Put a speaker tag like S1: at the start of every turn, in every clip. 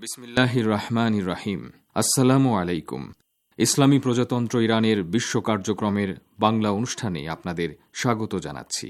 S1: বিসমিল্লাহির রহমানির রহিম। আসসালামু আলাইকুম। ইসলামী প্রজাতন্ত্র ইরানের বিশ্ব কার্যক্রমের বাংলা অনুষ্ঠানে আপনাদের স্বাগত জানাচ্ছি।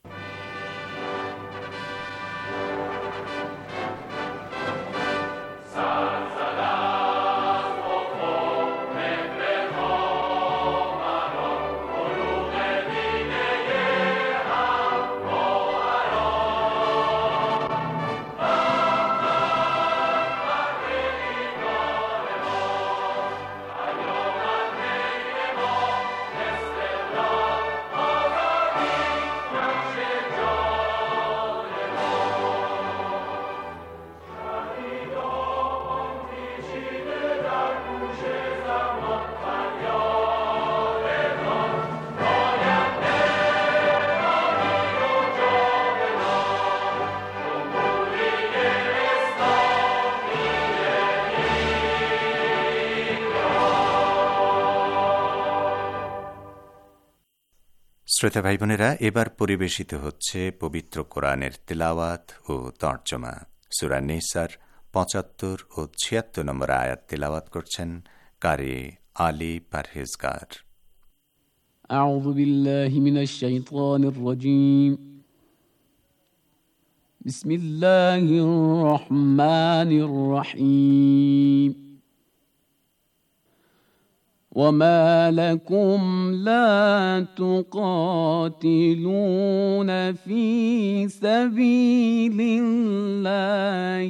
S2: শ্রোতা ভাই বোনেরা, এবার পরিবেশিত হচ্ছে পবিত্র কোরআনের তেলাওয়াত ও তর্জমা। সূরা নিসার ৭৫ ও ৭৬ নম্বর আয়াত তেলাওয়াত করছেন কারি আলী পারহেজগার।
S3: আউযু বিল্লাহি মিনাশ শাইতানির রাজীম। বিসমিল্লাহির রহমানির রহিম। وما لكم لا تقاتلون في سبيل الله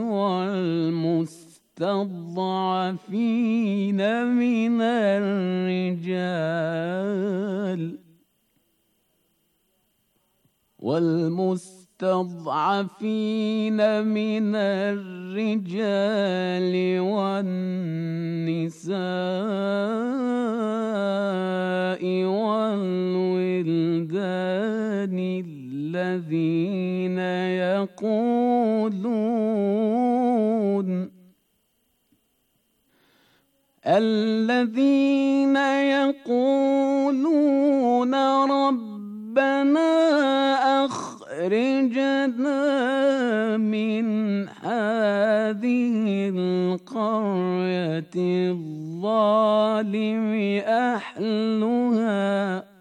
S3: والمستضعفين من الرجال والنساء والولدان الذين يقولون ربنا أخرجنا من هذه القرية الظالم أهلها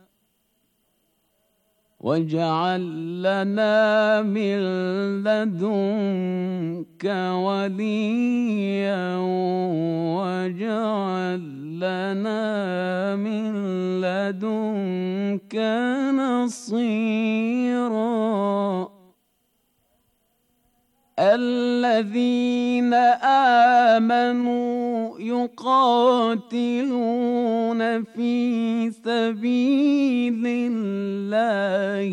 S3: واجعل لنا من لدنك وليا واجعل لنا من لدنك نصيرا. الذين آمنوا يقاتلون في سبيل الله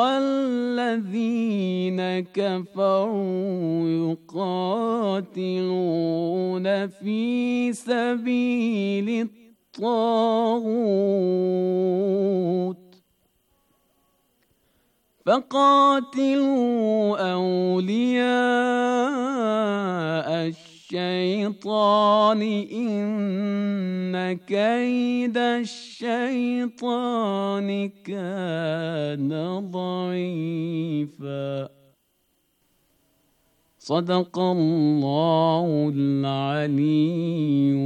S3: والذين كفروا يقاتلون في سبيل الطاغوت فقاتلوا أولياء الشيطان إن كيد الشيطان كان ضعيفا. صدق الله العلي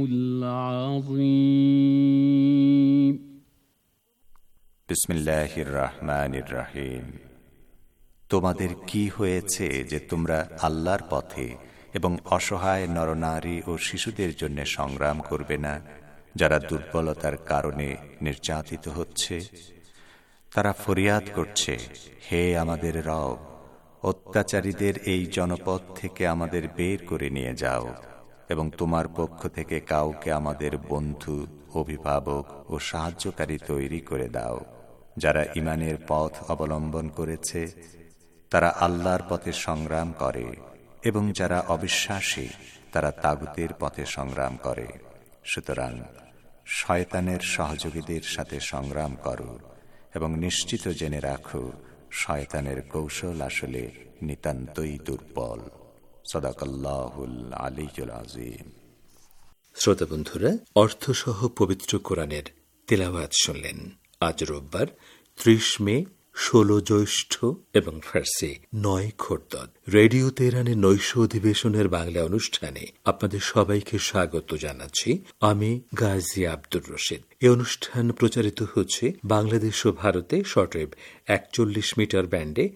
S3: العظيم.
S2: বিসমিল্লাহির রহমানির রহিম। তোমাদের কি হয়েছে যে তোমরা আল্লাহর পথে এবং অসহায় নরনারী ও শিশুদের জন্য সংগ্রাম করবে না, যারা দুর্বলতার কারণে নির্যাতিত হচ্ছে? তারা ফরিয়াদ করছে, হে আমাদের রব, অত্যাচারীদের এই জনপদ থেকে আমাদের বের করে নিয়ে যাও এবং তোমার পক্ষ থেকে কাউকে আমাদের বন্ধু, অভিভাবক ও সাহায্যকারী তৈরি করে দাও। যারা ঈমানের পথ অবলম্বন করেছে তারা আল্লাহর পথে সংগ্রাম করে, এবং যারা অবিশ্বাসী তারা তাগুতের পথে সংগ্রাম করে। সুতরাং শয়তানের সহযোগীদের সাথে সংগ্রাম করো এবং নিশ্চিত জেনে রাখো, শয়তানের কৌশল আসলে নিতান্তই দুর্বল। সাদাকাল্লাহুল আলিয়্যুল আযীম।
S4: শ্রোতা বন্ধুরা, অর্থসহ পবিত্র কোরআনের তেলাওয়াত শুনলেন। আজ রোববার 30 মে 16 জ্যৈষ্ঠ এবং ফার্সি 9 খোরদদ। রেডিও তেহরানের নৈশ অধিবেশনের বাংলা অনুষ্ঠানে আপনাদের সবাইকে স্বাগত জানাচ্ছি। আমি গাজী আব্দুর রশিদ। এই অনুষ্ঠান প্রচারিত হচ্ছে বাংলাদেশ ও ভারতে শর্টওয়েভ 41 মিটার ব্যান্ডে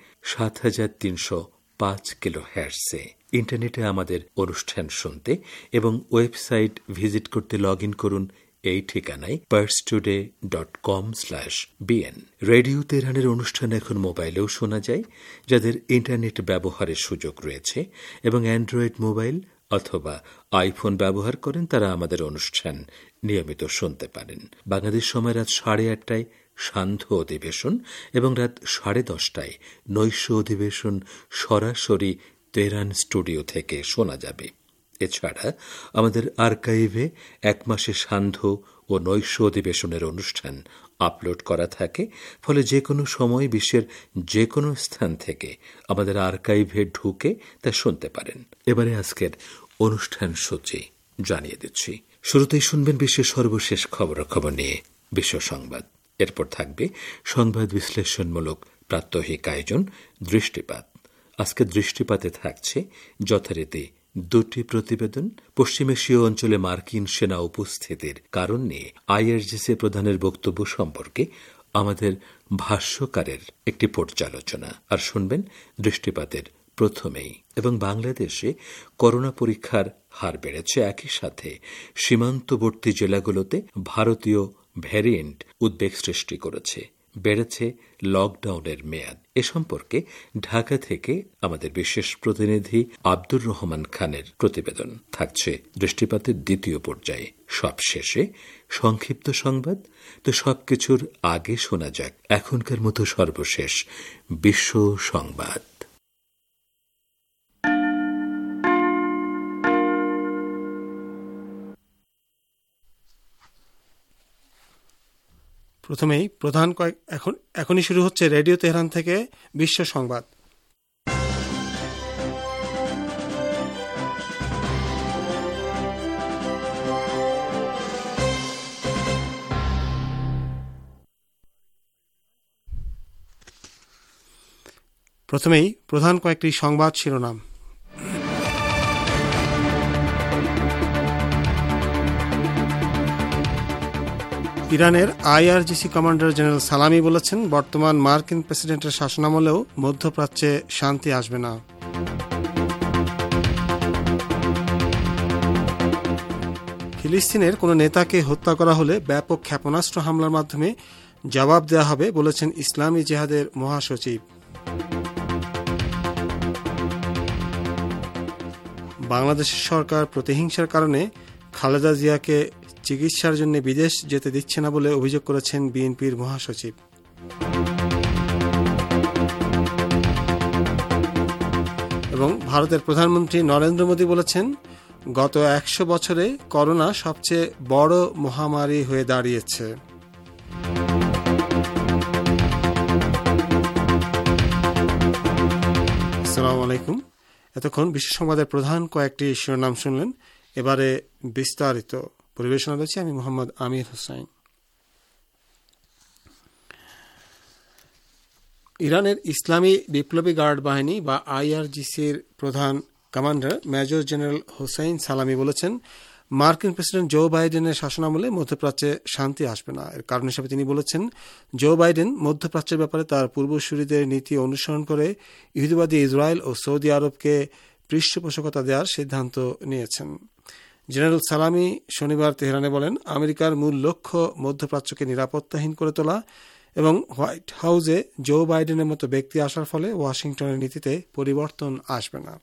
S4: 7305 কিলোহার্টজে। ইন্টারনেটে আমাদের অনুষ্ঠান শুনতে এবং ওয়েবসাইট ভিজিট করতে লগ ইন করুন এই ঠিকানায় parstoday.com/bn। রেডিও তেহরানের অনুষ্ঠান এখন মোবাইলেও শোনা যায়। যাদের ইন্টারনেট ব্যবহারের সুযোগ রয়েছে এবং অ্যান্ড্রয়েড মোবাইল অথবা আইফোন ব্যবহার করেন, তারা আমাদের অনুষ্ঠান নিয়মিত শুনতে পারেন। বাংলাদেশ সময় রাত 8:30টায় সান্ধ্য অধিবেশন এবং রাত 10:30টায় নৈশ অধিবেশন সরাসরি তেহরান স্টুডিও থেকে শোনা যাবে। এছাড়া আমাদের আর্কাইভে 1 মাসে সান্ধ্য ও নৈশ অধিবেশনের অনুষ্ঠান আপলোড করা থাকে। ফলে যে কোনো সময় বিশ্বের যে কোনো স্থান থেকে আমাদের আর্কাইভে ঢুকে তা শুনতে পারেন। এবারে আজকের অনুষ্ঠান সূচি জানিয়ে দিচ্ছি। শুরুতেই শুনবেন বিশ্বের সর্বশেষ খবরাখবর নিয়ে বিশ্ব সংবাদ। এরপর থাকবে সংবাদ বিশ্লেষণমূলক প্রাত্যহিক আয়োজন দৃষ্টিপাত। আজকে দৃষ্টিপাতে থাকছে যথারীতি 2টি প্রতিবেদন। পশ্চিম এশীয় অঞ্চলে মার্কিন সেনা উপস্থিতির কারণ নিয়ে আইআরজিসি প্রধানের বক্তব্য সম্পর্কে আমাদের ভাষ্যকারের একটি পর্যালোচনা। আর শুনবেন দৃষ্টিপাতের প্রথমেই এবং বাংলাদেশে করোনা পরীক্ষার হার বেড়েছে। একই সাথে সীমান্তবর্তী জেলাগুলোতে ভারতীয় ভ্যারিয়েন্ট উদ্বেগ সৃষ্টি করেছে। বেড়েছে লকডাউনের মেয়াদ। এ সম্পর্কে ঢাকা থেকে আমাদের বিশেষ প্রতিনিধি আব্দুর রহমান খানের প্রতিবেদন থাকছে দৃষ্টিপাতের দ্বিতীয় পর্যায়ে। সবশেষে সংক্ষিপ্ত সংবাদ। তো সবকিছুর আগে শোনা যাক এখনকার মতো সর্বশেষ বিশ্ব সংবাদ।
S5: প্রথমেই এখনই শুরু হচ্ছে রেডিও তেহরান থেকে বিশ্ব সংবাদ। প্রথমেই প্রধান কয়েকটি সংবাদ শিরোনাম। ইরানের আইআরজিসি কমান্ডার জেনারেল সালামি বলেছেন, বর্তমান মার্কিন প্রেসিডেন্টের শাসনামলেও মধ্যপ্রাচ্যে শান্তি আসবে না। ফিলিস্তিনের কোনো নেতাকে হত্যা করা হলে ব্যাপক ক্ষেপণাস্ত্র হামলার মাধ্যমে জবাব দেওয়া হবে বলেছেন ইসলামী জিহাদের মহাসচিব। বাংলাদেশের সরকার প্রতিহিংসার কারণে খালেদা জিয়াকে চিকিৎসার জন্য বিদেশ যেতে দিচ্ছে না বলে অভিযোগ করেছেন বিএনপির মহাসচিব। এবং ভারতের প্রধানমন্ত্রী নরেন্দ্র মোদী বলেছেন, গত 100 বছরে করোনা সবচেয়ে বড় মহামারী হয়ে দাঁড়িয়েছে। আসসালামু আলাইকুম। এতক্ষণ বিশ্ব সংবাদের প্রধান কয়েকটি শিরোনাম শুনলেন। এবারে বিস্তারিত পরিবেশনা রয়েছে আমি মোহাম্মদ আমির হোসেন। ইরানের ইসলামী বিপ্লবী গার্ড বাহিনী বা আইআরজিসির প্রধান কমান্ডার মেজর জেনারেল হোসাইন সালামি বলেছেন, মার্কিন প্রেসিডেন্ট জো বাইডেনের শাসনামলে মধ্যপ্রাচ্যে শান্তি আসবে না। এর কারণ হিসেবে তিনি বলেছেন, জো বাইডেন মধ্যপ্রাচ্যের ব্যাপারে তার পূর্বসূরীদের নীতি অনুসরণ করে ইহুদিবাদী ইসরায়েল ও সৌদি আরবকে পৃষ্ঠপোষকতা দেওয়ার সিদ্ধান্ত নিয়েছেন। জেনারেল সালামি শনিবার তেহরানে বলেন, আমেরিকার মূল লক্ষ্য মধ্যপ্রাচ্যকে নিরাপত্তাহীন করে তোলা এবং হোয়াইট হাউসে জো বাইডেনের মতো ব্যক্তি আসার ফলে ওয়াশিংটনের নীতিতে পরিবর্তন আসবে না,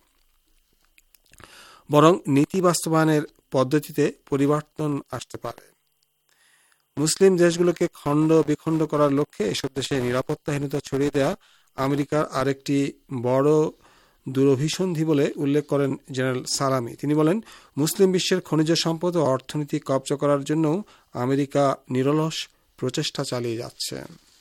S5: বরং নীতি বাস্তবায়নের পদ্ধতিতে পরিবর্তন আসতে পারে। মুসলিম দেশগুলোকে খণ্ড বিখণ্ড করার লক্ষ্যে এসব দেশে নিরাপত্তাহীনতা ছড়িয়ে দেওয়া আমেরিকার আরেকটি বড় দুরভিসন্ধি বলে উল্লেখ করেন জেনারেল সালামি। তিনি বলেন, মুসলিম বিশ্বের খনিজ সম্পদ ও অর্থনীতি কবজা করার জন্য আমেরিকা নিরলস প্রচেষ্টা চালিয়ে যাচ্ছে।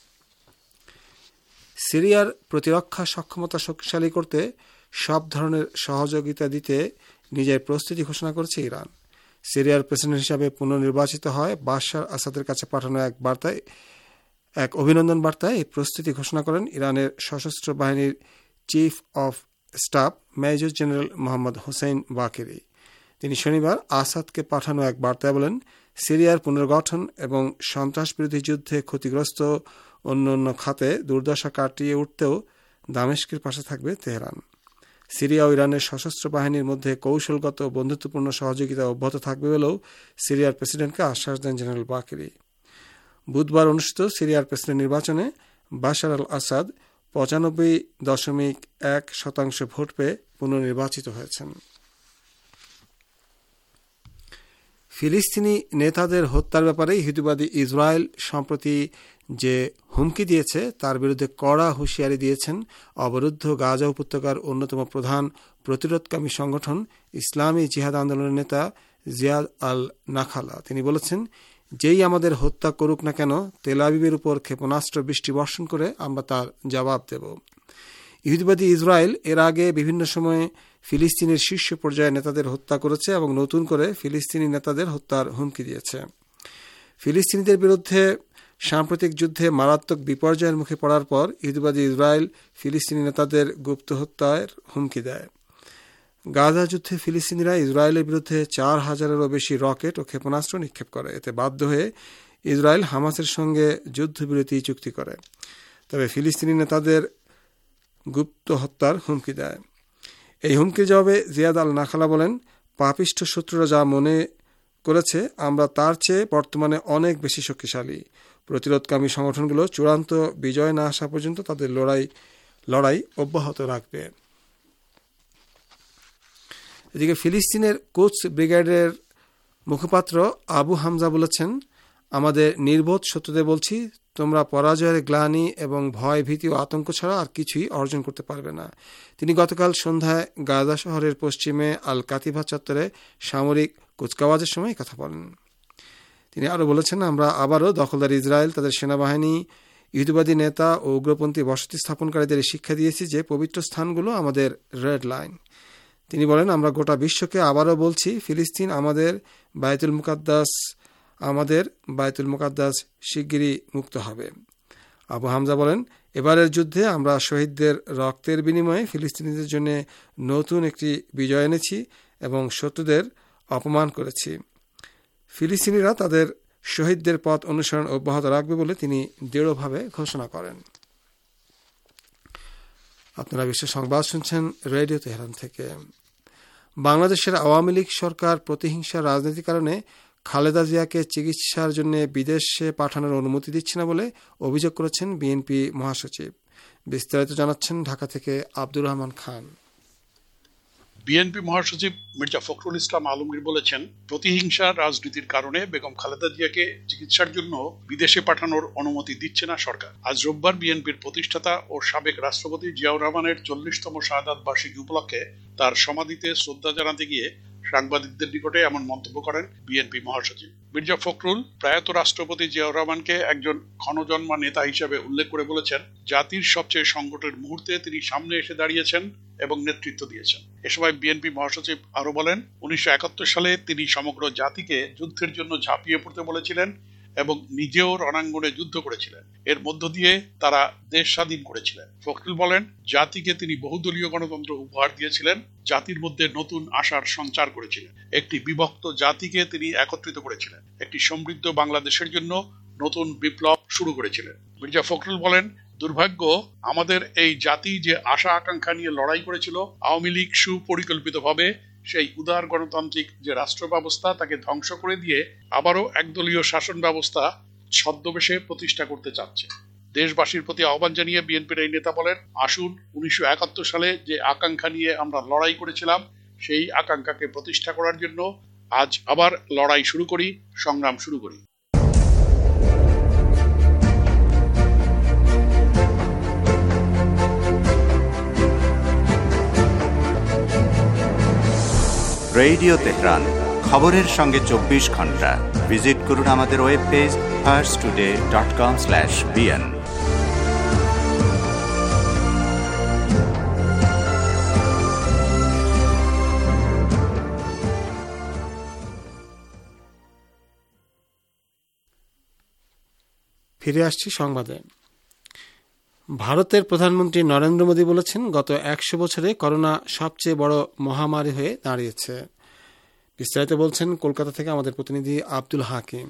S5: সিরিয়ার প্রতিরক্ষা সক্ষমতা শক্তিশালী করতে সব ধরনের সহযোগিতা দিতে নিজের প্রস্তুতি ঘোষণা করেছে ইরান। সিরিয়ার প্রেসিডেন্ট হিসাবে পুনর্নির্বাচিত হয় বাশার আসাদের কাছে পাঠানো এক বার্তায় এক অভিনন্দন বার্তায় এই প্রস্তুতি ঘোষণা করেন ইরানের সশস্ত্র বাহিনীর chief of staff major general Mohammad Hossein Bagheri. তিনি শনিবার আসাদকে পাঠানো এক বার্তায় বলেন, সিরিয়ার পুনর্গঠন এবং সন্ত্রাসবিরোধী যুদ্ধে ক্ষতিগ্রস্ত অন্য খাতে দুর্দশা কাটিয়ে উঠতেও দামেস্কের পাশে থাকবে তেহরান। সিরিয়া ও ইরানের সশস্ত্র বাহিনীর মধ্যে কৌশলগত বন্ধুত্বপূর্ণ সহযোগিতা অব্যাহত থাকবে বলেও সিরিয়ার প্রেসিডেন্টকে আশ্বাস দেন জেনারেল বাকেরি। বুধবার অনুষ্ঠিত সিরিয়ার প্রেসিডেন্ট নির্বাচনে বাশার আল আসাদ 95.1% ভোট পেয়ে পুনর্নির্বাচিত হয়েছেন। ফিলিস্তিনি নেতাদের হত্যার ব্যাপারে ইহুদিবাদী ইসরায়েল সম্প্রতি যে হুমকি দিয়েছে তার বিরুদ্ধে কড়া হুঁশিয়ারি দিয়েছেন অবরুদ্ধ গাজা উপত্যকার অন্যতম প্রধান প্রতিরোধকামী সংগঠন ইসলামী জিহাদ আন্দোলনের নেতা জিয়াদ আল নাখালা। তিনি বলেছেন, যেই আমাদের হত্যা করুক না কেন, তেল আবিবের উপর ক্ষেপণাস্ত্র বৃষ্টি বর্ষণ করে আমরা তার জবাব দেব। ইহুদিবাদী ইসরায়েল এর আগে বিভিন্ন সময়ে ফিলিস্তিনের শীর্ষ পর্যায়ে নেতাদের হত্যা করেছে এবং নতুন করে ফিলিস্তিনি নেতাদের হত্যার হুমকি দিয়েছে। ফিলিস্তিনিদের বিরুদ্ধে সাম্প্রতিক যুদ্ধে মারাত্মক বিপর্যয়ের মুখে পড়ার পর ইহুদিবাদী ইসরায়েল ফিলিস্তিনি নেতাদের গুপ্ত হত্যার হুমকি দেয়। গাজা যুদ্ধে ফিলিস্তিনিরা ইসরায়েলের বিরুদ্ধে 4,000-এরও বেশি রকেট ও ক্ষেপণাস্ত্র নিক্ষেপ করে। এতে বাধ্য হয়ে ইসরায়েল হামাসের সঙ্গে যুদ্ধবিরতি চুক্তি করে, তবে ফিলিস্তিনি নেতাদের গুপ্ত হত্যার হুমকি দেয়। এই হুমকির জবাবে জিয়াদ আল নাখালা বলেন, পাপিষ্ঠ শত্রুরা যা মনে করেছে আমরা তার চেয়ে বর্তমানে অনেক বেশি শক্তিশালী। প্রতিরোধকামী সংগঠনগুলো চূড়ান্ত বিজয় না আসা পর্যন্ত তাদের লড়াই অব্যাহত রাখবে। এদিকে ফিলিস্তিনের কোচ ব্রিগেডের মুখপাত্র আবু হামজা বলেছেন, আমাদের নির্বোধ শত্রুদের বলছি, তোমরা পরাজয়ের গ্লানি এবং ভয়, ভীতি ও আতঙ্ক ছাড়া আর কিছুই অর্জন করতে পারবে না। তিনি গতকাল সন্ধ্যায় গাজা শহরের পশ্চিমে আল কাতিভা চত্বরে সামরিক কুচকাওয়াজের সময় কথা বলেন। তিনি আরও বলেছেন, আমরা আবারও দখলদার ইসরায়েল, তাদের সেনাবাহিনী, ইহুদিবাদী নেতা ও উগ্রপন্থী বসতি স্থাপনকারীদের শিক্ষা দিয়েছি যে পবিত্র স্থানগুলো আমাদের রেড লাইন। তিনি বলেন, আমরা গোটা বিশ্বকে আবারও বলছি, ফিলিস্তিন আমাদের বায়তুল মুকাদ্দাস শিগগিরই মুক্ত হবে। আবু হামজা বলেন, এবারের যুদ্ধে আমরা শহীদদের রক্তের বিনিময়ে ফিলিস্তিনিদের জন্য নতুন একটি বিজয় এনেছি এবং শত্রুদের অপমান করেছি। ফিলিস্তিনিরা তাদের শহীদদের পথ অনুসরণ অব্যাহত রাখবে বলে তিনি দৃঢ়ভাবে ঘোষণা করেন। আপনারা বিশ্ব সংবাদ শুনছেন রেডিও তেহরান থেকে। বাংলাদেশের আওয়ামী লীগ সরকার প্রতিহিংসার রাজনীতির কারণে খালেদা জিয়াকে চিকিৎসার জন্য বিদেশে পাঠানোর অনুমতি দিচ্ছে না বলে অভিযোগ করেছেন বিএনপি মহাসচিব। বিস্তারিত জানাচ্ছেন ঢাকা থেকে আব্দুর রহমান খান।
S6: বিএনপি মহাসচিব মির্জা ফখরুল ইসলাম আলমগীর বলেছেন, প্রতিহিংসার রাজনীতির কারণে বেগম খালেদা জিয়াকে চিকিৎসার জন্য বিদেশে পাঠানোর অনুমতি দিচ্ছে না সরকার। আজ রোববার বিএনপির প্রতিষ্ঠাতা ও সাবেক রাষ্ট্রপতি জিয়াউর রহমানের 40তম শাহাদাত বার্ষিকী উপলক্ষে তার সমাধিতে শ্রদ্ধা জানাতে গিয়ে সাংবাদিকদের নিকটে এমন মন্তব্য করেন বিএনপি মহাসচিব। মির্জা ফখরুল প্রয়াত রাষ্ট্রপতি জিয়াউর রহমানকে একজন ক্ষণজন্মা নেতা হিসেবে উল্লেখ করে বলেছেন, জাতির সবচেয়ে সংকটের মুহূর্তে তিনি সামনে এসে দাঁড়িয়েছেন এবং নেতৃত্ব দিয়েছেন। এ সময় বিএনপি মহাসচিব আরো বলেন, 1971 সালে তিনি সমগ্র জাতিকে যুদ্ধের জন্য ঝাঁপিয়ে পড়তে বলেছিলেন এবং নিজেও রণাঙ্গনে যুদ্ধ করেছিলেন। এর মধ্য দিয়ে তারা দেশ স্বাধীন করেছিলেন। ফখরুল বলেন, জাতিকে তিনি বহুদলীয় গণতন্ত্র উপহার দিয়েছিলেন, জাতির মধ্যে নতুন আশার সঞ্চার করেছিলেন, একটি বিভক্ত জাতিকে তিনি একত্রিত করেছিলেন, একটি সমৃদ্ধ বাংলাদেশের জন্য নতুন বিপ্লব শুরু করেছিলেন। মির্জা ফখরুল বলেন, দুর্ভাগ্য আমাদের এই জাতি যে আশা আকাঙ্ক্ষা নিয়ে লড়াই করেছিল, আওয়ামী লীগ সুপরিকল্পিতভাবে সেই উদার গণতান্ত্রিক যে রাষ্ট্র ব্যবস্থা তাকে ধ্বংস করে দিয়ে আবারও একদলীয় শাসন ব্যবস্থা ছদ্মবেশে প্রতিষ্ঠা করতে চাচ্ছে। দেশবাসীর প্রতি আহ্বান জানিয়ে বিএনপির এই নেতা বলেন, আসুন 1971 সালে যে আকাঙ্ক্ষা নিয়ে আমরা লড়াই করেছিলাম সেই আকাঙ্ক্ষাকে প্রতিষ্ঠা করার জন্য আজ আবার লড়াই শুরু করি, সংগ্রাম শুরু করি।
S2: রেডিও তেহরান, খবরের সঙ্গে 24 ঘন্টা। ভিজিট করুন আমাদের ওয়েব পেজ farstoday.com/bn।
S5: ফিরে আসছি সংবাদে। ভারতের প্রধানমন্ত্রী নরেন্দ্র মোদী বলেছেন, গত 100 বছরে করোনা সবচেয়ে বড় মহামারী হয়ে দাঁড়িয়েছে। বিস্তারিত বলছেন কলকাতা থেকে আমাদের প্রতিনিধি আব্দুল হাকিম।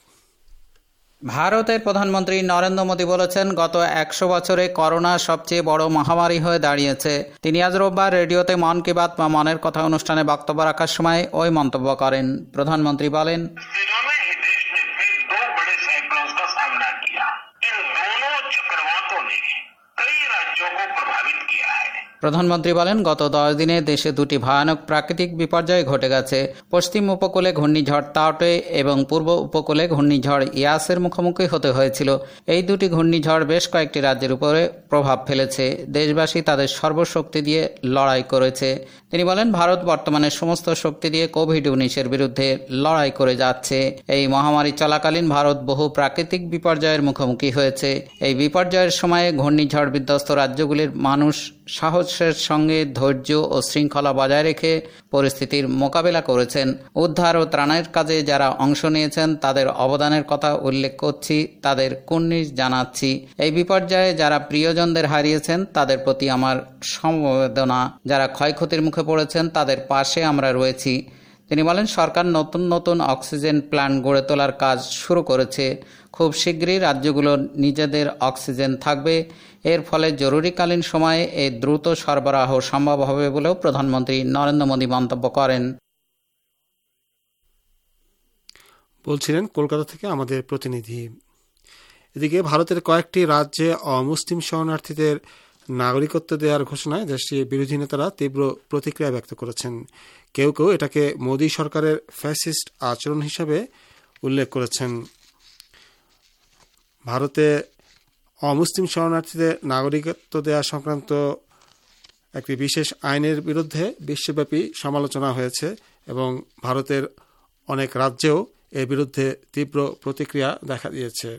S7: ভারতের প্রধানমন্ত্রী নরেন্দ্র মোদী বলেছেন, গত 100 বছরে করোনা সবচেয়ে বড় মহামারী হয়ে দাঁড়িয়েছে। তিনি আজ রোববার রেডিওতে মন কি বাত বা মনের কথা অনুষ্ঠানে বক্তব্য রাখার সময় ওই মন্তব্য করেন। প্রধানমন্ত্রী বলেন, প্রধানমন্ত্রী বলেন, গত 10 দিনে দেশে 2টি ভয়ানক প্রাকৃতিক বিপর্যয় ঘটে গেছে। পশ্চিম উপকূলে ঘূর্ণিঝড় তাওটে এবং পূর্ব উপকূলে ঘূর্ণিঝড় ইয়াসের মুখোমুখি হতে হয়েছিল। এই 2টি ঘূর্ণিঝড় বেশ কয়েকটি রাজ্যের উপরে প্রভাব ফেলেছে। দেশবাসী তাদের সর্বশক্তি দিয়ে লড়াই করেছে। তিনি বলেন, ভারত বর্তমানে সমস্ত শক্তি দিয়ে কোভিড-19-এর বিরুদ্ধে লড়াই করে যাচ্ছে। এই মহামারী চলাকালীন ভারত বহু প্রাকৃতিক বিপর্যয়ের মুখোমুখি হয়েছে। এই বিপর্যয়ের সময়ে ঘূর্ণিঝড় বিধ্বস্ত রাজ্যগুলির মানুষ সাহসের সঙ্গে ধৈর্য ও শৃঙ্খলা বজায় রেখে পরিস্থিতির মোকাবেলা করেছেন। উদ্ধার ও ত্রাণের কাজে যারা অংশ নিয়েছেন তাদের অবদানের কথা উল্লেখ করছি, তাদের কুর্নিশ জানাচ্ছি। এই বিপর্যয়ে যারা প্রিয়জনদের হারিয়েছেন তাদের প্রতি আমার সমবেদনা। যারা ক্ষয়ক্ষতির মুখে পড়েছেন তাদের পাশে আমরা রয়েছি। তিনি বলেন, সরকার নতুন নতুন অক্সিজেন প্ল্যান্ট গড়ে তোলার কাজ শুরু করেছে। খুব শীঘ্রই রাজ্যগুলো নিজেদের অক্সিজেন থাকবে। এর ফলে জরুরিকালীন সময়ে এই দ্রুত সরবরাহ সম্ভব হবে বলেও প্রধানমন্ত্রী নরেন্দ্র মোদী মন্তব্য করেন।
S5: বলছিলেন কলকাতা থেকে আমাদের প্রতিনিধি। এদিকে ভারতের কয়েকটি রাজ্যে অমুসলিম শরণার্থীদের নাগরিকত্ব দেওয়ার ঘোষণায় দেশটির বিরোধী নেতারা তীব্র প্রতিক্রিয়া ব্যক্ত করেছেন। কেউ কেউ এটাকে মোদী সরকারের ফ্যাসিস্ট আচরণ হিসাবে উল্লেখ করেছেন। ভারতে অমুসলিম শরণার্থীদের নাগরিকত্ব দেওয়া সংক্রান্ত একটি বিশেষ আইনের বিরুদ্ধে বিশ্বব্যাপী সমালোচনা হয়েছে এবং ভারতের অনেক রাজ্যেও এর বিরুদ্ধে তীব্র প্রতিক্রিয়া দেখা দিয়েছে।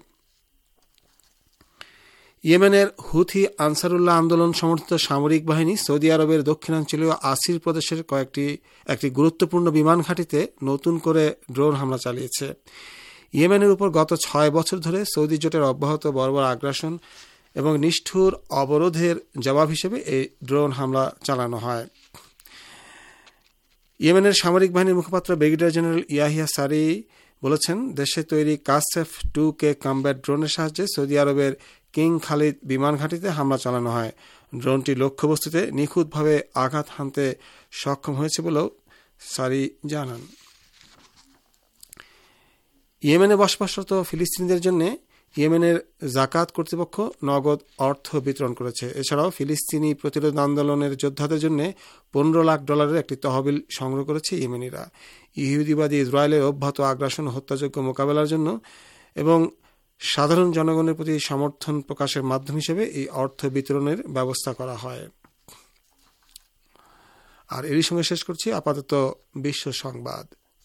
S5: ইয়েমেনের হুথি আনসারুল্লাহ আন্দোলন সমর্থিত সামরিক বাহিনী সৌদি আরবের দক্ষিণাঞ্চলীয় আসির প্রদেশের একটি গুরুত্বপূর্ণ বিমান ঘাঁটিতে নতুন করে ড্রোন হামলা চালিয়েছে। ইয়েমেনের উপর গত 6 বছর ধরে সৌদি জোটের অব্যাহত বর্বর আগ্রাসন এবং নিষ্ঠুর অবরোধের জবাব হিসেবে এই ড্রোন হামলা চালানো হয়। ইয়েমেনের সামরিক বাহিনীর মুখপাত্র ব্রিগেডিয়ার জেনারেল ইয়াহিয়া সারি বলেছেন, দেশে তৈরি কাসেফ 2K কমব্যাট ড্রোনের সাহায্যে সৌদি আরবের কিং খালিদ বিমান ঘাঁটিতে হামলা চালানো হয়। ড্রোনটি লক্ষ্যবস্তুতে নিখুঁতভাবে আঘাত হানতে সক্ষম হয়েছে বলেও সারি জানান। ইয়েমেনে বসবাসরত ফিলিস্তিনিদের জন্য ইয়েমেনের জাকাত কর্তৃপক্ষ নগদ অর্থ বিতরণ করেছে। এছাড়াও ফিলিস্তিনি প্রতিরোধ আন্দোলনের যোদ্ধাদের জন্য $15 লাখ একটি তহবিল সংগ্রহ করেছে ইয়েমেনিরা। ইহুদিবাদী ইসরায়েলের অব্যাহত আগ্রাসন ও হত্যাযজ্ঞ মোকাবেলার জন্য এবং সাধারণ জনগণের প্রতি সমর্থন প্রকাশের মাধ্যম হিসেবে এই অর্থ বিতরণের ব্যবস্থা করা হয়। আর এরই সঙ্গে শেষ করছি আপাতত বিশ্ব সংবাদ।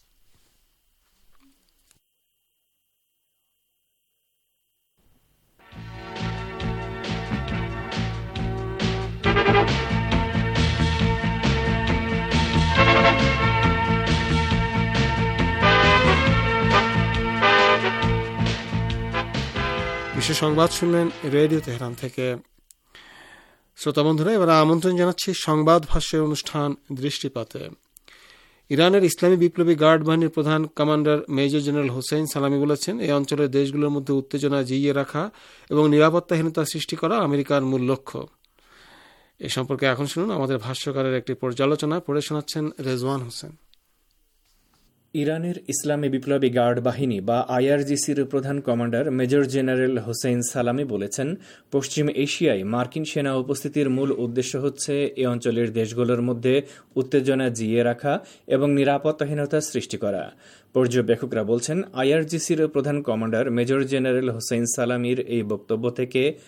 S5: বিশ্ব সংবাদ শুনলেন রেডিও তেহরান থেকে। শ্রোতা বন্ধুরা, এবার আমন্ত্রণ জানাচ্ছি সংবাদ ভাষ্যের অনুষ্ঠান দৃষ্টিপাতে। ইরানের ইসলামী বিপ্লবী গার্ড বাহিনীর প্রধান কমান্ডার মেজর জেনারেল হোসেইন সালামি বলেছেন, এই অঞ্চলের দেশগুলোর মধ্যে উত্তেজনা জিইয়ে রাখা এবং নিরাপত্তাহীনতা সৃষ্টি করা আমেরিকার মূল লক্ষ্য। এ সম্পর্কে এখন শুনুন আমাদের ভাষ্যকারের একটি পর্যালোচনা। পড়ে শোনাচ্ছেন রেজওয়ান হোসেন।
S8: ইরানের ইসলামী বিপ্লবী গার্ড বাহিনী বা আইআরজিসির প্রধান কমান্ডার মেজর জেনারেল হোসেইন সালামি বলেছেন, পশ্চিম এশিয়ায় মার্কিন সেনা উপস্থিতির মূল উদ্দেশ্য হচ্ছে এ অঞ্চলের দেশগুলোর মধ্যে উত্তেজনা জিইয়ে রাখা এবং নিরাপত্তাহীনতা সৃষ্টি করা। পর্যবেক্ষকরা বলছেন, আইআরজিসির প্রধান কমান্ডার মেজর জেনারেল হোসেইন সালামির এই বক্তব্য থেকে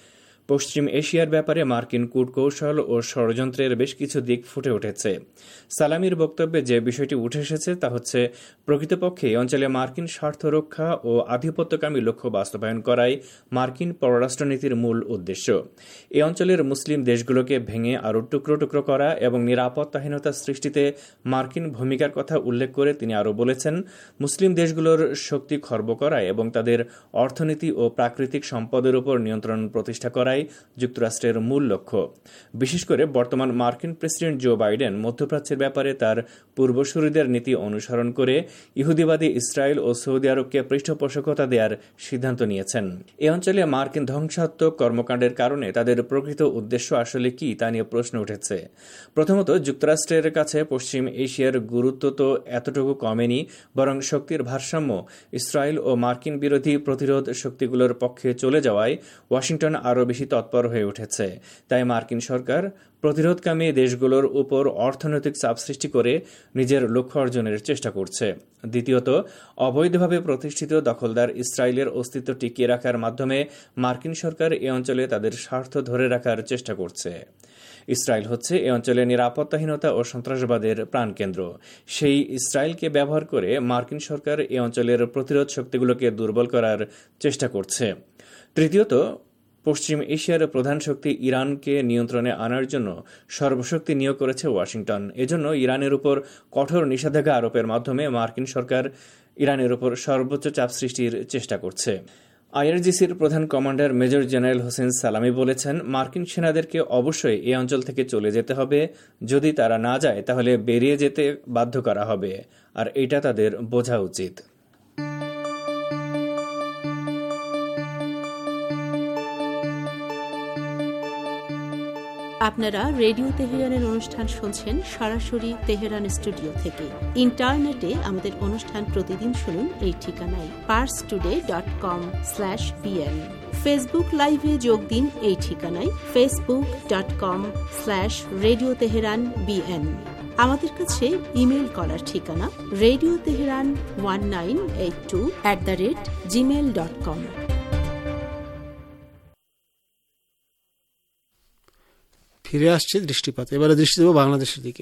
S8: পশ্চিম এশিয়ার ব্যাপারে মার্কিন কূটকৌশল ও ষড়যন্ত্রের বেশ কিছু দিক ফুটে উঠেছে। সালামির বক্তব্যে যে বিষয়টি উঠে এসেছে তা হচ্ছে, প্রকৃতপক্ষে এই অঞ্চলে মার্কিন স্বার্থ রক্ষা ও আধিপত্যকামী লক্ষ্য বাস্তবায়ন করাই মার্কিন পররাষ্ট্রনীতির মূল উদ্দেশ্য। এই অঞ্চলের মুসলিম দেশগুলোকে ভেঙে আরও টুকরো টুকরো করা এবং নিরাপত্তাহীনতা সৃষ্টিতে মার্কিন ভূমিকার কথা উল্লেখ করে তিনি আরও বলেছেন, মুসলিম দেশগুলোর শক্তি খর্ব করা এবং তাদের অর্থনীতি ও প্রাকৃতিক সম্পদের উপর নিয়ন্ত্রণ প্রতিষ্ঠা করাই যুক্তরাষ্ট্রের মূল লক্ষ্য। বিশেষ করে বর্তমান মার্কিন প্রেসিডেন্ট জো বাইডেন মধ্যপ্রাচ্যের ব্যাপারে তার পূর্বসূরীদের নীতি অনুসরণ করে ইহুদিবাদী ইসরায়েল ও সৌদি আরবকে পৃষ্ঠপোষকতা দেওয়ার সিদ্ধান্ত নিয়েছেন। এ অঞ্চলে মার্কিন ধ্বংসাত্মক কর্মকাণ্ডের কারণে তাদের প্রকৃত উদ্দেশ্য আসলে কি তা নিয়ে প্রশ্ন উঠেছে। প্রথমত, যুক্তরাষ্ট্রের কাছে পশ্চিম এশিয়ার গুরুত্ব তো এতটুকু কমেনি, বরং শক্তির ভারসাম্য ইসরায়েল ও মার্কিন বিরোধী প্রতিরোধ শক্তিগুলোর পক্ষে চলে যাওয়ায় ওয়াশিংটন আরও বেশি তৎপর হয়ে উঠেছে। তাই মার্কিন সরকার প্রতিরোধকামী দেশগুলোর উপর অর্থনৈতিক চাপ সৃষ্টি করে নিজের লক্ষ্য অর্জনের চেষ্টা করছে। দ্বিতীয়ত, অবৈধভাবে প্রতিষ্ঠিত দখলদার ইসরায়েলের অস্তিত্ব টিকিয়ে রাখার মাধ্যমে মার্কিন সরকার এ অঞ্চলে তাদের স্বার্থ ধরে রাখার চেষ্টা করছে। ইসরায়েল হচ্ছে এ অঞ্চলে নিরাপত্তাহীনতা ও সন্ত্রাসবাদের প্রাণকেন্দ্র। সেই ইসরায়েলকে ব্যবহার করে মার্কিন সরকার এ অঞ্চলের প্রতিরোধ শক্তিগুলোকে দুর্বল করার চেষ্টা করছে। তৃতীয়ত, পশ্চিম এশিয়ার প্রধান শক্তি ইরানকে নিয়ন্ত্রণে আনার জন্য সর্বশক্তি নিয়োগ করেছে ওয়াশিংটন। এজন্য ইরানের উপর কঠোর নিষেধাজ্ঞা আরোপের মাধ্যমে মার্কিন সরকার ইরানের উপর সর্বোচ্চ চাপ সৃষ্টির চেষ্টা করছে। আইআরজিসির প্রধান কমান্ডার মেজর জেনারেল হোসেন সালামি বলেছেন, মার্কিন সেনাদেরকে অবশ্যই এই অঞ্চল থেকে চলে যেতে হবে। যদি তারা না যায় তাহলে বেরিয়ে যেতে বাধ্য করা হবে, আর এটা তাদের বোঝা উচিত।
S9: আপনারা রেডিও তেহরানের অনুষ্ঠান শুনছেন সরাসরি তেহরান স্টুডিও থেকে। ইন্টারনেটে আমাদের অনুষ্ঠান প্রতিদিন শুনুন এই ঠিকানায় parstoday.com/vn। ফেসবুক লাইভে যোগ দিন এই ঠিকানায় facebook.com/radio tehran bn। আমাদের কাছে ইমেল করার ঠিকানা radioteheran1982@gmail.com।
S5: ফিরে আসছে দৃষ্টিপাত। এবারে দৃষ্টি দেব বাংলাদেশের দিকে।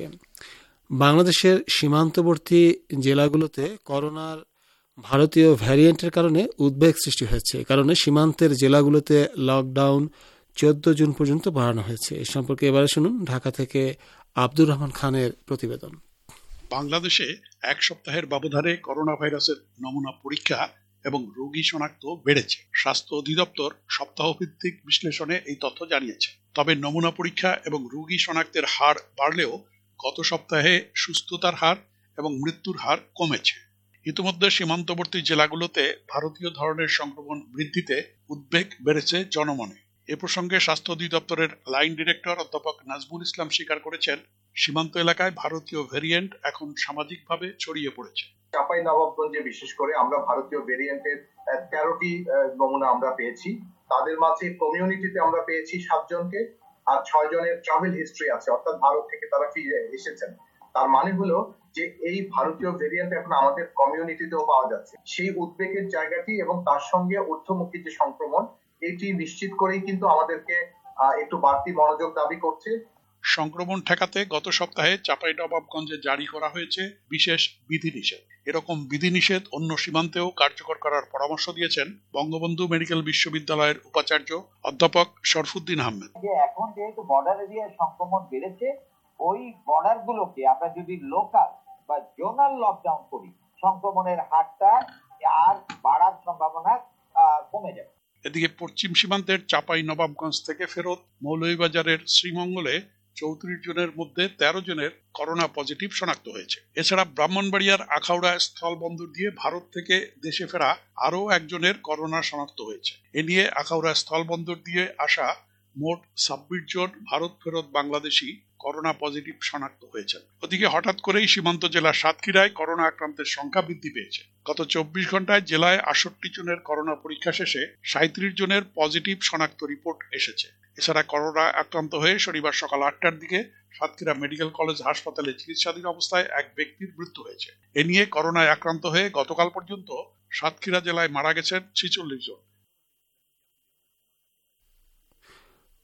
S5: বাংলাদেশের সীমান্তবর্তী জেলাগুলোতে করোনার ভারতীয় ভ্যারিয়েন্টের কারণে উদ্বেগ সৃষ্টি হয়েছে। কারণে সীমান্তের জেলাগুলোতে লকডাউন 14 জুন পর্যন্ত বাড়ানো হয়েছে। এ সম্পর্কে এবারে শুনুন ঢাকা থেকে আব্দুর রহমান খানের প্রতিবেদন।
S6: বাংলাদেশে এক সপ্তাহের ব্যবধানে করোনা ভাইরাসের নমুনা পরীক্ষা এবং রোগী শনাক্ত বেড়েছে। স্বাস্থ্য অধিদপ্তর সপ্তাহভিত্তিক বিশ্লেষণে এই তথ্য জানিয়েছে। তবে নমুনা পরীক্ষা এবং রোগী শনাক্তের হার বাড়লেও গত সপ্তাহে সুস্থতার হার এবং মৃত্যুর হার কমেছে। ইতিমধ্যে সীমান্তবর্তী জেলাগুলোতে ভারতীয় ধরনের সংক্রমণ বৃদ্ধিতে উদ্বেগ বেড়েছে জনমনে। এ প্রসঙ্গে স্বাস্থ্য অধিদপ্তরের লাইন ডিরেক্টর অধ্যাপক নাজমুল ইসলাম স্বীকার করেছেন, সীমান্ত এলাকায় ভারতীয় ভেরিয়েন্ট এখন সামাজিকভাবে ছড়িয়ে পড়েছে।
S10: চাঁপাইনবাবগঞ্জে বিশেষ করে আমরা ভারতীয় ভেরিয়েন্টের 13টি নমুনা আমরা পেয়েছি। তাদের মাঝে কমিউনিটিতে আমরা পেয়েছি 7 জনকে, আর 6 জনের ট্রাভেল হিস্ট্রি আছে, অর্থাৎ ভারত থেকে তারা ফিরে এসেছেন। তার মানে হলো যে এই ভারতীয় ভেরিয়েন্ট এখন আমাদের কমিউনিটিতেও পাওয়া যাচ্ছে। সেই উদ্বেগের জায়গাটি এবং তার সঙ্গে ঊর্ধ্বমুখী যে সংক্রমণ, এটি নিশ্চিত করেই কিন্তু আমাদেরকে একটু বাড়তি মনোযোগ দাবি করছে।
S6: সংক্রমণ ঠেকাতে গত সপ্তাহে চাঁপাইনবাবগঞ্জে জারি করা হয়েছে বিশেষ বিধিনিষেধ। এরকম বিধিনিষেধ অন্য সীমান্তেও কার্যকর করার পরামর্শ দিয়েছেন বঙ্গবন্ধু মেডিকেল বিশ্ববিদ্যালয়ের উপাচার্য অধ্যাপক শরফুদ্দিন আহমেদ।
S11: এখন যেহেতু বর্ডার এরিয়ায় সংক্রমণ বেড়েছে, ওই বর্ডার গুলোকে আমরা যদি লোকাল বা জোনাল লকডাউন করি, সংক্রমণের হারটা আর বাড়ার সম্ভাবনা কমে যাবে।
S6: এদিকে পশ্চিম সীমান্তের চাঁপাইনবাবগঞ্জ থেকে ফেরত মৌলভীবাজারের শ্রীমঙ্গলে 34 জনের মধ্যে 13 জনের করোনা পজিটিভ শনাক্ত হয়েছে। এছাড়া ব্রাহ্মণবাড়িয়ার আখাউড়া স্থলবন্দর দিয়ে ভারত থেকে দেশে ফেরা আরও একজনের করোনা শনাক্ত হয়েছে। এ নিয়ে আখাউড়া স্থলবন্দর দিয়ে আসা মোট 26 জন ভারত ফেরত বাংলাদেশি করোনা পজিটিভ শনাক্ত হয়েছেন। ওদিকে হঠাৎ করেই সীমান্ত জেলা সাতক্ষীরায় করোনা আক্রান্তের সংখ্যা বৃদ্ধি পেয়েছে। গত 24 ঘন্টায় জেলায় 68 জনের করোনা পরীক্ষা শেষে 37 জনের পজিটিভ শনাক্ত রিপোর্ট এসেছে। এছাড়া করোনা আক্রান্ত হয়ে শনিবার সকাল 8টার দিকে সাতক্ষীরা মেডিকেল কলেজ হাসপাতালে চিকিৎসাধীন অবস্থায় এক ব্যক্তির মৃত্যু হয়েছে। এ নিয়ে করোনায় আক্রান্ত হয়ে গতকাল পর্যন্ত সাতক্ষীরা জেলায় মারা গেছেন 46 জন।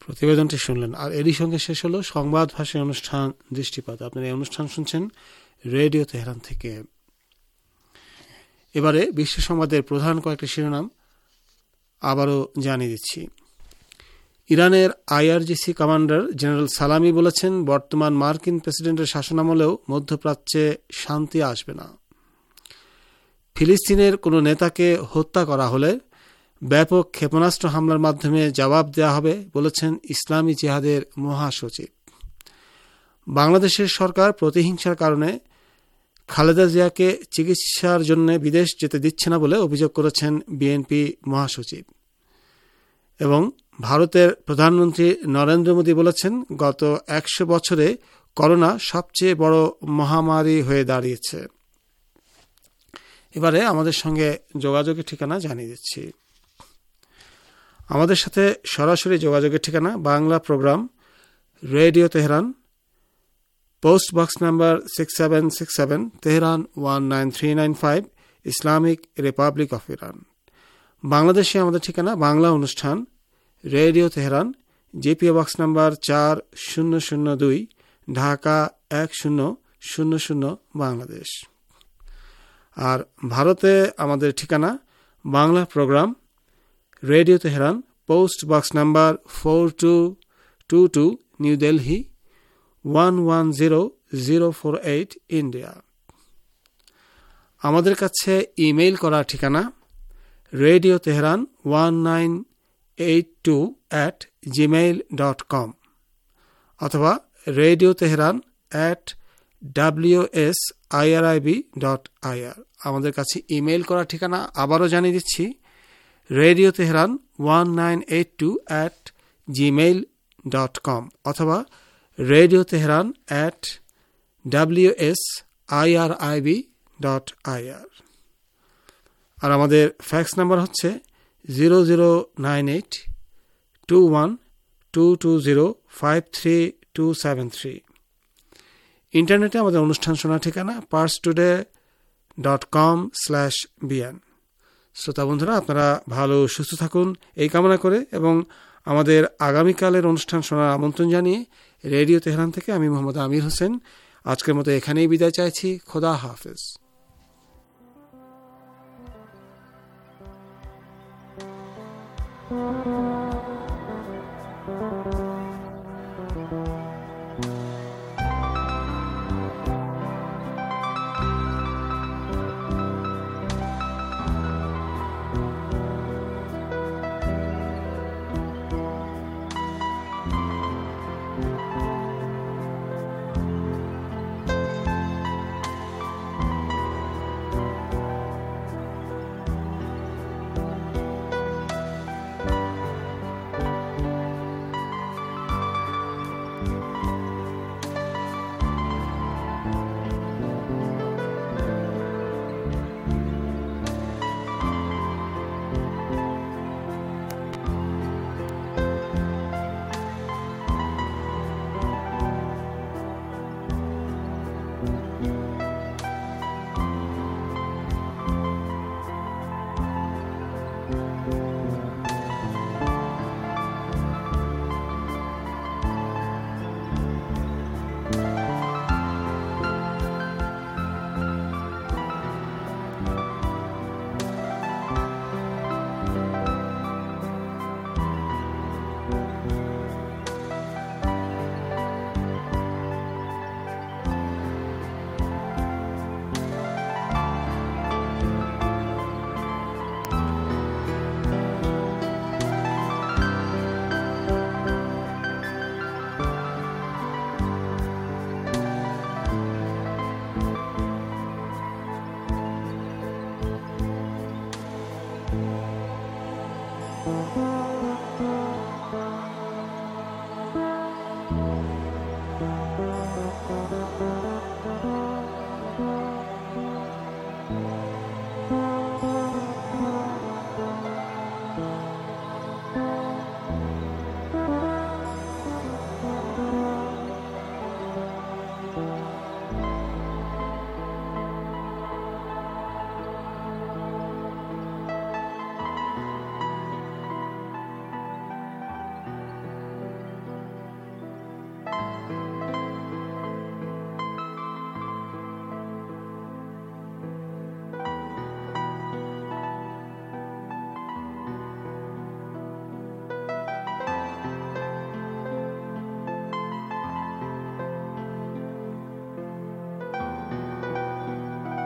S5: প্রতিবেদনটি শুনলেন। আর এরই সঙ্গে শেষ হলো সংবাদ ভাষী অনুষ্ঠান দৃষ্টিপাত। আপনারা এই অনুষ্ঠান শুনছেন রেডিও তেহরান থেকে। এবারে বিশ্ব সংবাদের প্রধান কয়েকটি শিরোনাম আবারও জানিয়ে দিচ্ছি। ইরানের আইআরজিসি কমান্ডার জেনারেল সালামি বলেছেন, বর্তমান মার্কিন প্রেসিডেন্টের শাসনামলেও মধ্যপ্রাচ্যে শান্তি আসবে না। ফিলিস্তিনের কোনো নেতাকে হত্যা করা হলে ব্যাপক ক্ষেপণাস্ত্র হামলার মাধ্যমে জবাব দেওয়া হবে বলেছেন ইসলামী জিহাদের মহাসচিব। বাংলাদেশের সরকার প্রতিহিংসার কারণে খালেদা জিয়াকে চিকিৎসার জন্য বিদেশ যেতে দিচ্ছে না বলে অভিযোগ করেছেন বিএনপি মহাসচিব। এবং ভারতের প্রধানমন্ত্রী নরেন্দ্র মোদী বলেছেন, গত 100 বছরে করোনা সবচেয়ে বড় মহামারী হয়ে দাঁড়িয়েছে। এবারে আমাদের সঙ্গে যোগাযোগের ঠিকানা জানিয়ে দিচ্ছি। আমাদের সাথে সরাসরি যোগাযোগের ঠিকানা Bangla program, radio Tehran, post box number 6767, Tehran 19395, Islamic republic of Iran. বাংলাদেশে আমাদের ঠিকানা বাংলা অনুষ্ঠান, radio Tehran, GPO box number 4002, Dhaka 1000 Bangladesh. আর ভারতে আমাদের ঠিকানা Bangla program, radio Tehran, post box number 4222, new Delhi 110048, India. আমাদের কাছে ইমেইল করার ঠিকানা রেডিও তেহরান 1982@gmail.com অথবা রেডিও তেহরান @wsirib.ir। আমাদের কাছে ইমেইল করার ঠিকানা আবারও জানিয়ে দিচ্ছি, রেডিও তেহরান 1982@gmail.com অথবা রেডিও তেহরান @wsirib.ir। আর আমাদের ফ্যাক্স নাম্বার হচ্ছে 0098212205323। ইন্টারনেটে আমাদের অনুষ্ঠান শোনার ঠিকানা parstoday.com/bn। শ্রোতা বন্ধুরা, আপনারা ভালো সুস্থ থাকুন এই কামনা করে এবং আমাদের আগামীকালের অনুষ্ঠান শোনার আমন্ত্রণ জানিয়ে রেডিও তেহরান থেকে আমি মোহাম্মদ আমির হোসেন আজকের মতো এখানেই বিদায় চাইছি। খোদা হাফেজ।